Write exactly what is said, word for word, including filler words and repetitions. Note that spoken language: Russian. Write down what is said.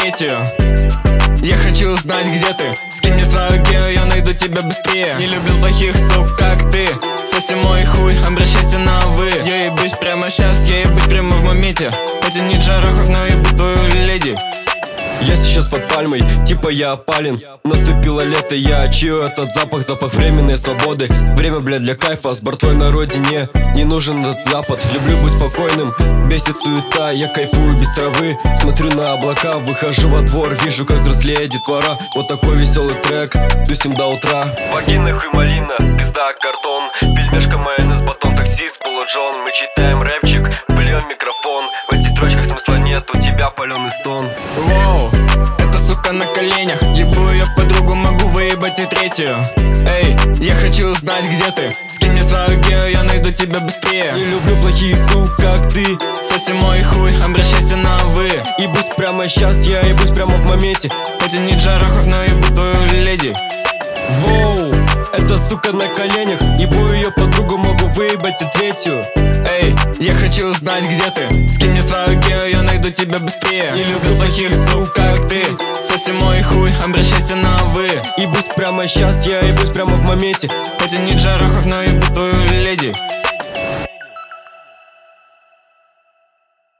третью. Я хочу узнать, где ты. Скинь мне свою гео, я найду тебя быстрее. Не люблю плохих сук, как ты. Соси мой хуй, обращайся на вы. Я ебусь прямо сейчас, я ебусь прямо в моменте. Потяни Джарахов, но ебу твою леди. Я сейчас под пальмой, типа я опален. Наступило лето, я чую этот запах, запах временной свободы. Время, блядь, для кайфа, с бортвой на родине не нужен этот запад. Люблю быть спокойным, бесит суета, я кайфую без травы. Смотрю на облака, выхожу во двор, вижу, как взрослеет детвора. Вот такой веселый трек, тусим до утра. Вагина, хуй, малина, пизда, картон. Пельмешка, майонез, батон, таксист, полуджон. Мы читаем рэпчик, блюем микрофон. В этих строчках смысла нет, у тебя паленый стон. Воу, эта сука на коленях. Ебу ее подругу, могу выебать и третью. Эй, я хочу узнать, где ты. Скинь мне свою гео, я найду тебя быстрее. Не люблю плохие сук, как ты. Соси мой хуй, обращайся на вы. Ебусь прямо сейчас, я ебусь прямо в моменте. Потяни Джарахов, но ебу твою леди. Воу, эта сука на коленях. Ебу ее подругу, могу выебать и третью. Эй, я хочу узнать, где ты. Скинь мне свою гео, я найду тебя быстрее. Не люблю плохих сук, как ты. Соси мой хуй, обращайся на вы. Ебусь прямо сейчас, я ебусь прямо в моменте. Потяни Джарахов, но ебу твою леди.